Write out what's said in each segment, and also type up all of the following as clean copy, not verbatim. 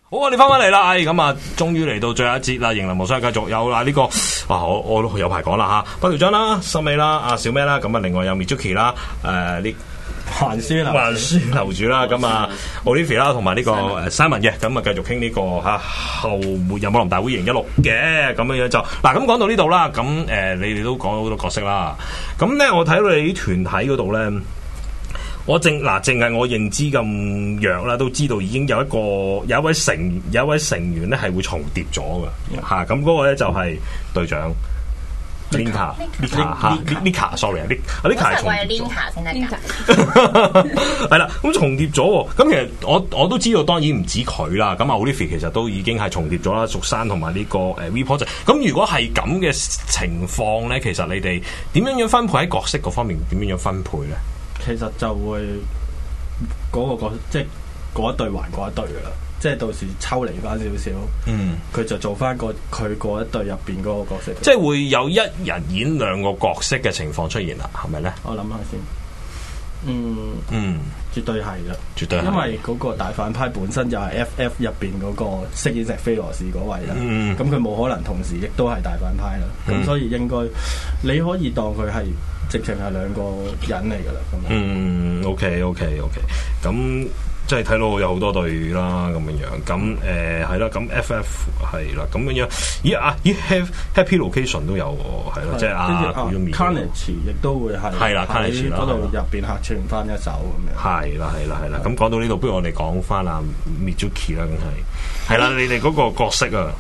好啊！你翻返嚟啦，咁啊，終於嚟到最後一節啦，迎來無雙繼續有啦呢個我都有排講啦嚇，北條章啦、森美啦、阿小咩啦，咁啊，另外有 Mizuki 啦，呢還書樓主啦，咁啊 Olivia 啦，同埋呢個Simon 嘅，咁啊繼續傾呢個後末日武林大會2016嘅咁樣就嗱，咁講到呢度啦，咁你哋都講咗好多角色啦，咁咧我睇到你啲團體嗰度咧。我淨係我認知咁弱啦，都知道已經有一位成員咧係會重疊咗嘅嚇，咁嗰個咧就係隊長 Lika sorry 啊 Lika 係重疊咗， 先得㗎， 係啦，咁重疊咗喎，咁其實我都知道，當然唔止佢啦，咁 Olivia 其實都已經係重疊咗啦，蜀山同埋呢個Vport，咁如果係咁嘅情況咧，其實你哋點樣分配喺角色嗰方面點樣分配咧？ 其實就會嗰個即係嗰一隊還嗰一隊噶啦，即係到時抽離翻少少，佢就做翻佢嗰一隊入邊嗰個角色， 即係會有一人演兩個角色嘅情況出現啦，係咪咧？ 我諗下先，絕對係啦， 絕對係， 因為嗰個大反派本身就係 FF 入邊嗰個飾演石飛羅士嗰位啦，咁佢冇可能同時亦都係大反派啦，咁所以應該你可以當佢係。直情係兩個人嚟㗎啦，咁。 OK，咁即係睇到有好多隊啦，咁樣，咁係啦，咁 FF 係啦，咁樣，咦 Happy Location 都有喎，係啦，即係 Carnage 亦都會係啦 Carnage 嗰度入邊客串翻一手咁樣。 係啦，咁講到呢度，不如我哋講翻阿 Mizuki 啦，梗係啦，你哋嗰個角色啊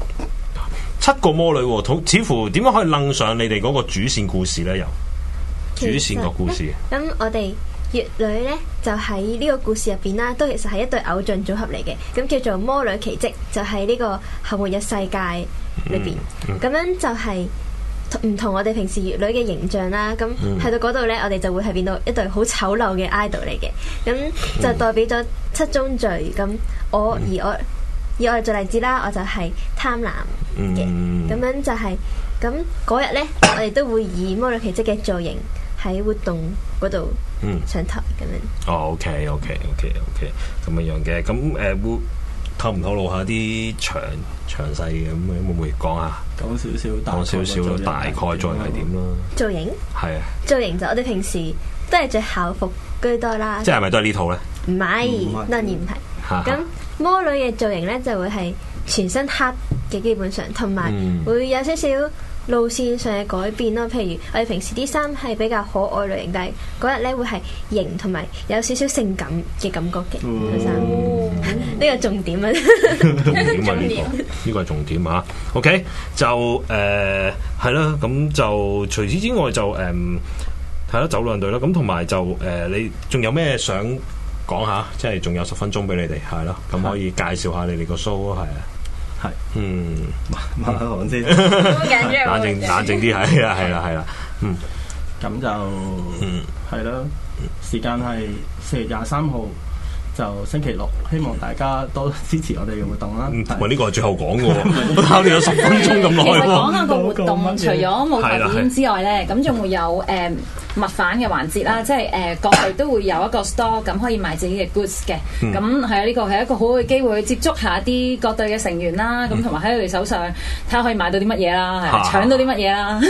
，7個魔女喎，似乎點樣可以楞上你哋嗰個主線故事咧？又主線個故事， 咁我哋乙女咧就喺呢個故事入邊啦，都其實係一對偶像組合嚟嘅，咁叫做魔女奇蹟，就喺呢個後末日世界裏邊，咁樣就係唔同我哋平時乙女嘅形象啦。咁去到嗰度咧，我哋就會係變到一對好醜陋嘅 idol 嚟嘅，咁就代表咗7宗罪。咁以我哋做例子啦，我就係貪婪嘅，咁樣就係咁嗰日咧，我哋都會以魔女奇蹟嘅造型。喺活動嗰度上台咁樣。 OK，咁樣嘅，咁會透唔透露下啲詳細嘅咁會唔會講下？ 講少少大概造型係點啦？ 造型係啊， 造型就我哋平時都係着校服居多啦。 即係咪都係呢套咧？ 唔係，當然唔係。咁魔女嘅造型咧就會係全身黑嘅，基本上同埋會有少少路線上嘅改變咯，譬如我哋平時啲衫係比較可愛類型，但係嗰日咧會係型同埋有少少性感嘅感覺嘅衫。呢個重點啊！ 呢個係重點啊 ！OK， 就係啦，咁就除此之外就係啦，走兩隊啦，咁同埋就你仲有咩想講下？即係仲有10分鐘俾你哋，係咯，咁可以介紹下你哋個 show 係啊。 係，慢慢講先， 冷靜啲，係啦， 咁就，係啦，時間係4月23號，就星期六，希望大家多支持我哋嘅活動啦。 喂，呢個係最後講嘅喎，我考慮咗10分鐘咁耐喎。 講下個活動，除咗舞台表演之外咧，咁仲會有物販嘅環節啦，即係各隊都會有一個 store，咁可以賣自己嘅 goods 嘅。咁係啊，呢個係一個好嘅機會，接觸下啲各隊嘅成員啦，咁同埋喺佢哋手上睇下可以買到啲乜嘢啦，係搶到啲乜嘢啦。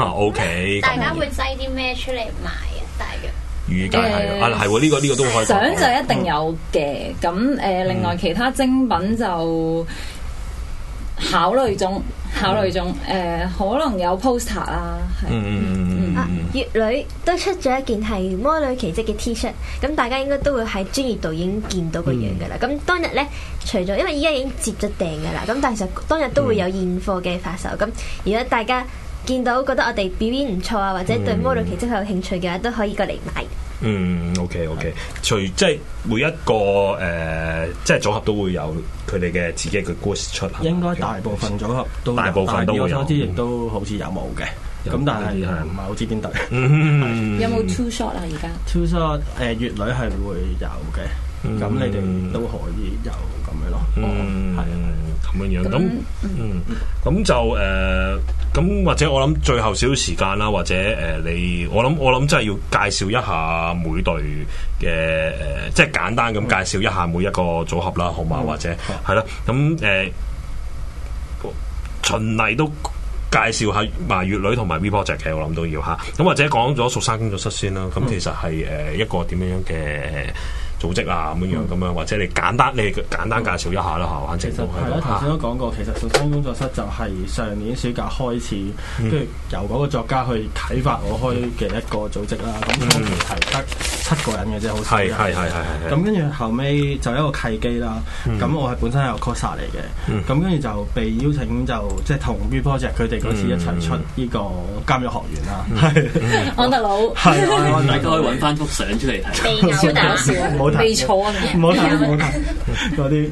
OK， 大家會擠啲咩出嚟賣啊？大約預計係喎，呢個都可以。 相就一定有嘅，咁另外其他精品就考慮中，可能有 poster 啦， 乙女都出咗一件係魔女奇蹟嘅 T 恤，咁大家應該都會喺專業度已經見到個樣噶啦。咁當日咧，除咗因為依家已經接咗訂噶啦，咁但係其實當日都會有現貨嘅發售。咁如果大家見到覺得我哋表演唔錯啊，或者對魔女奇蹟有興趣嘅話，都可以過嚟買。 OK，即係每一個即係組合都會有佢哋嘅自己嘅 goods 出。應該大部分組合都有， 大部分都會有。 我所知亦都好似有冇嘅。咁但係唔係好知邊隊。 有冇 two shot 啊？而家 two shot 乙女係會有嘅，咁你哋都可以有咁樣咯。係咁樣樣。咁就咁或者我諗最後少少時間啦，或者我諗真係要介紹一下每隊嘅即係簡單咁介紹一下每一個組合啦，好嘛？或者係啦，咁循例都介紹下埋粵女同埋 V Project 嘅，我諗都要嚇。咁或者講咗蜀山工作室先啦，咁其實係一個點樣嘅組織啊咁樣，或者你簡單介紹一下啦嚇，反正都係啦。 頭先都講過，其實蜀山工作室就係上年暑假開始，跟住由嗰個作家去啟發我開嘅一個組織啦。咁當時係得7個人嘅啫，好似係。咁跟住後尾就一個契機啦。咁我係本身係有 coser 嚟嘅，咁跟住就被邀請就即係同 V Project 佢哋嗰次一齊出呢個監獄學園啦。 安德魯係大家可以揾翻幅相出嚟睇， 超搞笑，未錯啊！ 唔好睇嗰啲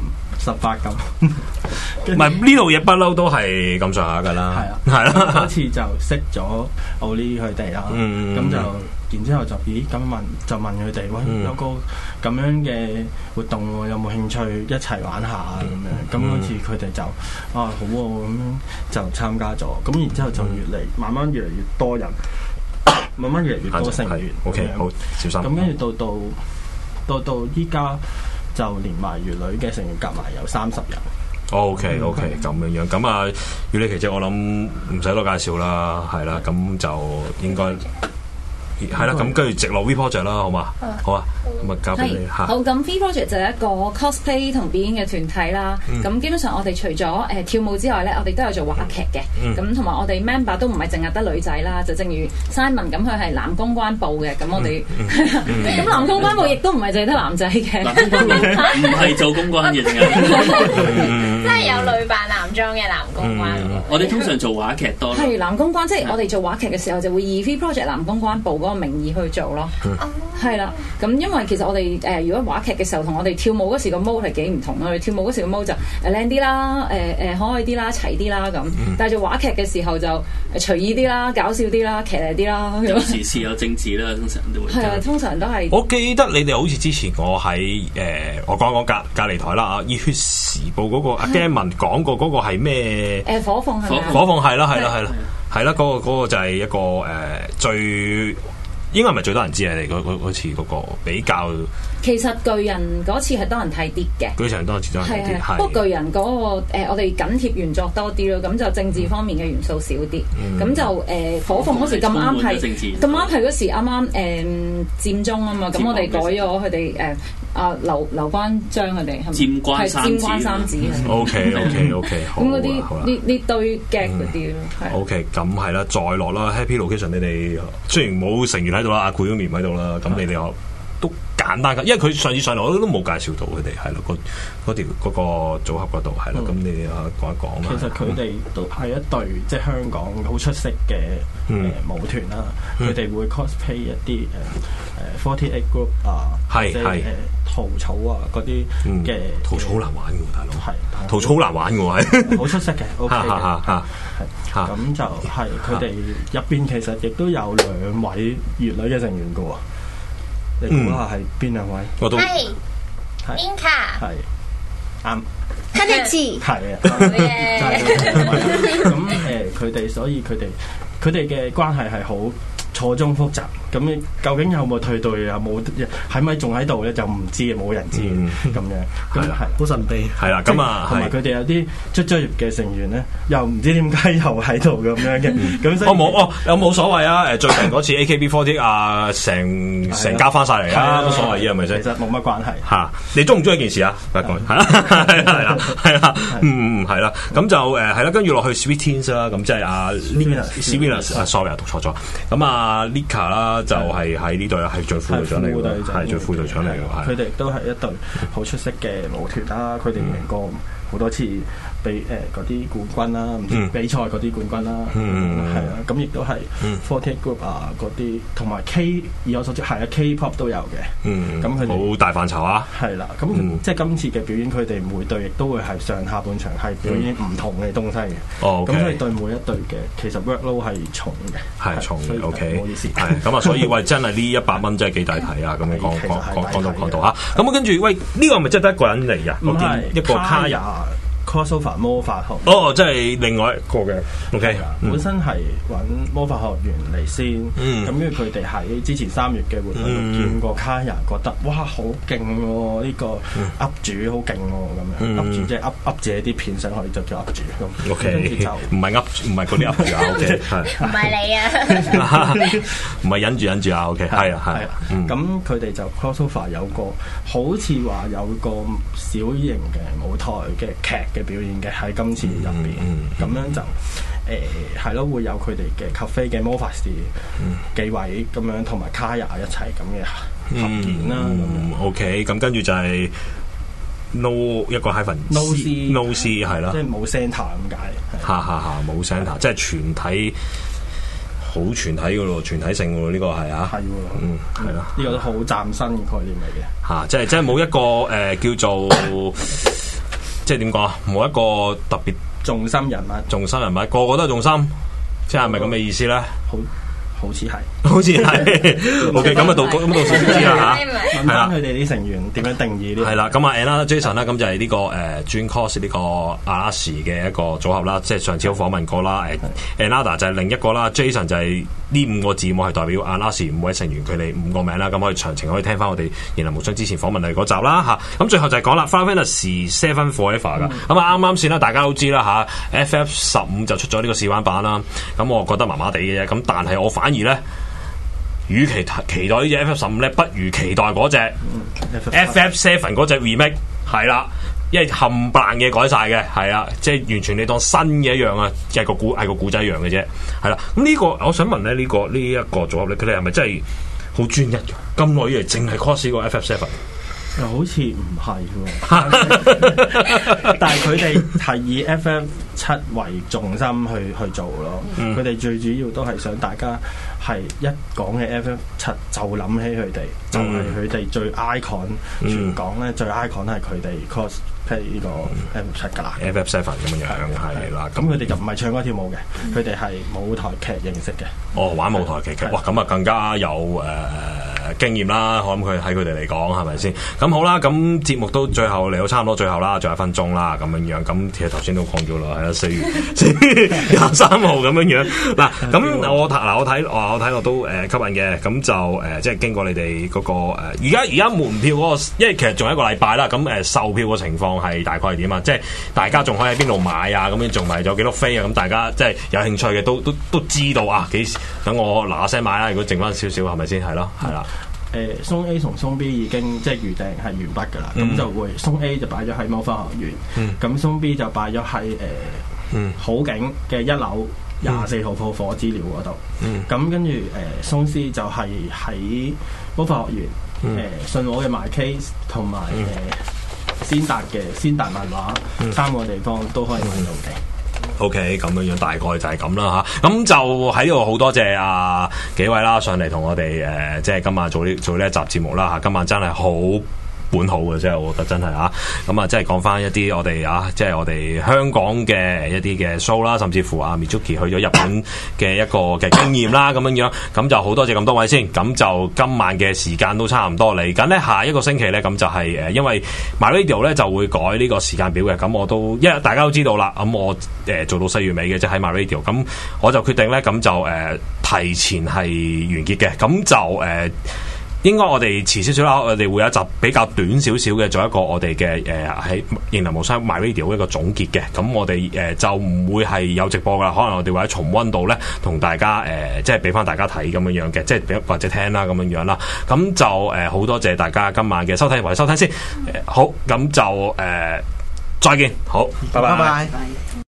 18禁。 唔係呢度嘢不嬲都係咁上下噶啦，係啦。 嗰次就識咗奧利佢哋啦，咁就然之後就問佢哋，喂，有個咁樣嘅活動，有冇興趣一齊玩下咁樣？咁嗰次佢哋就好喎，咁樣就參加咗。咁然之後就慢慢越嚟越多人，慢慢越嚟越多成員。 OK， 好小心。 咁跟住到依家就連埋粵女嘅成員夾埋有30人。 OK，咁樣咁啊，粵女奇蹟我諗唔使多介紹啦，係啦，咁就應該係啦，咁跟住直落 V Project 啦，好嘛？好啊，咁啊交俾你嚇。 好，咁 V Project 就係一個 cosplay 同表演嘅團體啦。咁基本上我哋除咗跳舞之外咧，我哋都有做話劇嘅。咁同埋我哋 member 都唔係淨係得女仔啦，就正如 Simon 咁，佢係男公關部嘅。咁我哋咁男公關部亦都唔係淨係得男仔嘅。 男公關部唔係做公關嘅， 即係有女扮男裝嘅男公關。 我哋通常做話劇多。 係男公關，即係我哋做話劇嘅時候就會以 V Project 男公關部嗰個名義去做咯。係啦，咁因為其實我哋如果話劇嘅時候同我哋跳舞嗰時個 mode 係幾唔同咯。我哋跳舞嗰時個 mode 就靚啲啦，可愛啲啦，齊啲啦咁。但係做話劇嘅時候就隨意啲啦，搞笑啲啦，騎呢啲啦。 有時事有政治啦，通常都會。 係啊，通常都係。 我記得你哋好似之前我喺我講隔離台啦啊，熱血時報嗰個阿 Gammon 講過嗰個係咩？ 火鳳係咪？ 火鳳係啦，嗰個就係一個最。應該唔係最多人知啊！你嗰次嗰個比較， 其實巨人嗰次係多人睇啲嘅， 巨人多人睇啲， 不過巨人嗰個我哋緊貼原作多啲咯，咁就政治方面嘅元素少啲，咁就火鳳嗰時咁啱係嗰時啱啱佔中啊嘛，咁我哋改咗佢哋劉關張佢哋佔關三子 ，OK，好。咁嗰啲呢堆 gag 嗰啲咯 ，OK，咁係啦，再落啦 Happy Location，你哋雖然冇成員喺度啦，阿顧都唔喺度啦，咁你哋又都簡單㗎，因為佢上次上嚟我都冇介紹到佢哋，係咯，嗰個組合嗰度係啦，咁你哋講一講啦。 其實佢哋都係一隊即係香港好出色嘅舞團啦，佢哋會 cosplay 一啲48 group 啊， 係稻草啊嗰啲嘅。 稻草好難玩㗎，大佬。 係稻草好難玩㗎喎， 好出色嘅 ，OK 嘅。係咁就係佢哋入邊其實亦都有2位粵女嘅成員㗎喎。你估下係邊2位？ 我都係 Inka 係啱。 Kanichi 係啊，咁佢哋所以佢哋嘅關係係好錯綜複雜。咁究竟有冇退隊，有冇係咪仲喺度咧？就唔知，冇人知咁樣。咁係好神秘。 係啦，咁啊， 同埋佢哋有啲卒業嘅成員咧，又唔知點解又喺度咁樣嘅。咁所以有冇所謂啊？最近嗰次 AKB48啊，成家翻晒嚟啊，冇所謂嘅係咪先？ 其實冇乜關係。 嚇，你中唔中意件事啊？係啦，係啦，咁就係啦，跟住落去 Sweet Teens 啦，咁即係阿 Sweetness，sorry 讀錯咗。咁啊 Lika 啦。就係喺呢隊係最副隊長嚟嘅，係最副隊長嚟嘅。 佢哋都係一隊好出色嘅舞團啦，佢哋贏過好多次比嗰啲冠軍啦，唔知比賽嗰啲冠軍啦，係啊，咁亦都係48 group 啊嗰啲，同埋 以我所知係啊 K-pop 都有嘅，咁佢哋好大範疇啊， 係啦，咁即係今次嘅表演，佢哋每隊亦都會係上下半場係表演唔同嘅東西嘅，咁所以對每一隊嘅其實 workload 係重嘅， 係重嘅，OK， 唔好意思， 係咁啊，所以喂真係呢100蚊真係幾大睇啊，咁你講到嚇，咁跟住喂呢個係咪真係得一個人嚟㗎？我見一個卡人。 crossover 魔法學院。 哦，即係另外一個嘅 OK， 本身係揾魔法學園嚟先，咁跟住佢哋喺之前3月嘅活動度見過卡雅，覺得哇好勁喎！呢個 up 主好勁喎，咁樣 up 主即係 up 自己啲片上去就叫 up 主咁。 OK， 跟住就唔係嗰啲 up 主啊 OK， 係唔係你啊， 唔係忍住啊 OK， 係啊。 咁佢哋就 crossover 有個好似話有個小型嘅舞台嘅劇嘅表演嘅喺今次入邊，咁樣就係咯，會有佢哋嘅 cafe 嘅魔法師幾位咁樣，同埋卡雅一齊咁嘅合演啦。 OK， 咁跟住就係 no 一個 hyphen no C 係啦， 即係冇 centre 咁解。 冇 centre，即係全體。好全體嘅咯，全體性嘅咯，呢個係啊， 係喎， 係啦， 呢個都好嶄新嘅概念嚟嘅即係冇一個叫做即係點講啊，冇一個特別重心人物， 個個都係重心，即係咪咁嘅意思咧？ 好似係 OK， 咁啊到時先知啦嚇。 問翻佢哋啲成員點樣定義呢？ 係啦，咁啊 Anna Jason 啦，咁就係呢個專 cos 呢個阿拉士嘅一個組合啦，即係上次都訪問過啦。Anna 就係另一個啦 ，Jason 就係呢5個字母係代表阿拉士5位成員佢哋5個名啦。咁可以詳情可以聽翻我哋言林無雙之前訪問你嗰集啦嚇。咁最後就係講啦 Final Fantasy 7 Forever 噶。咁啊啱先啦，大家都知啦嚇 FF15 就出咗呢個試玩版啦。咁我覺得麻麻地嘅啫。咁但係我反而咧，與其期待呢隻 FF15 咧，不如期待嗰隻 FF7 嗰隻 remake 係啦，因為冚唪唥嘢改晒嘅，係啊，即係完全你當新嘅一樣啊，即係個古仔一樣嘅啫，係啦。咁呢個我想問咧，呢一個組合咧，佢哋係咪真係好專一嘅？咁耐以嚟淨係 cos 個 FF7？ 又好似唔係喎，但係佢哋係以 FF7 為重心去做咯。佢哋最主要都係想大家係一講起 FF7 就諗起佢哋，就係佢哋最 icon，全港咧最 icon 係佢哋 cos 譬如呢個 FF7 噶啦 ，FF7 咁樣係啦。 咁佢哋就唔係唱歌跳舞嘅，佢哋係舞台劇認識嘅。 哦，玩舞台劇，哇！咁啊更加有經驗啦，我諗佢喺佢哋嚟講係咪先？咁好啦，咁節目都最後嚟到差唔多最後啦，仲有1分鐘啦，咁樣樣。咁其實頭先都講咗啦，係啦，4月23號咁樣樣。嗱，咁我睇我都吸引嘅。咁就即係經過你哋嗰個而家門票嗰個，因為其實仲有1個禮拜啦。咁售票嘅情況係大概係點啊？即係大家仲可以喺邊度買啊？咁樣仲係有幾多飛啊？咁大家即係有興趣嘅都知道啊，幾時等我嗱聲買啦？如果剩翻少少係咪先？係咯，係啦。 松 A 同松 B 已經即係預訂係完畢㗎啦，咁就會松 A 就擺咗喺魔法學院，咁松 B 就擺咗喺好景嘅1樓24號鋪火資料嗰度，咁跟住松 C 就係喺魔法學院信和嘅 My Case 同埋先達漫畫3個地方都可以買到嘅。 OK， 咁樣大概就係咁啦嚇，咁就喺呢度好多謝幾位啦上嚟同我哋即係今晚做呢一集節目啦嚇，今晚真係好本好嘅，即係我覺得真係咁啊，即係講翻一啲我哋即係我哋香港嘅一啲嘅 show 啦，甚至乎Mizuki 去咗日本嘅一個嘅經驗啦，咁樣樣，咁就好多謝咁多位先，咁就今晚嘅時間都差唔多，嚟緊呢下一個星期呢，咁就係因為 MyRadio 咧就會改呢個時間表嘅，咁我都因為大家都知道啦，咁我做到4月尾嘅，即係喺 MyRadio，咁我就決定呢，咁就提前係完結嘅，咁就應該我哋遲少少啦，我哋會有一集比較短少少嘅，做一個我哋嘅喺言林無雙 MyRadio 一個總結嘅。咁我哋就唔會係有直播噶啦，可能我哋會喺重溫度咧，同大家即係俾翻大家睇咁樣樣嘅，即係或者聽啦咁樣樣啦。咁就好多謝大家今晚嘅收睇或者收聽先。好，咁就再見，好，拜拜。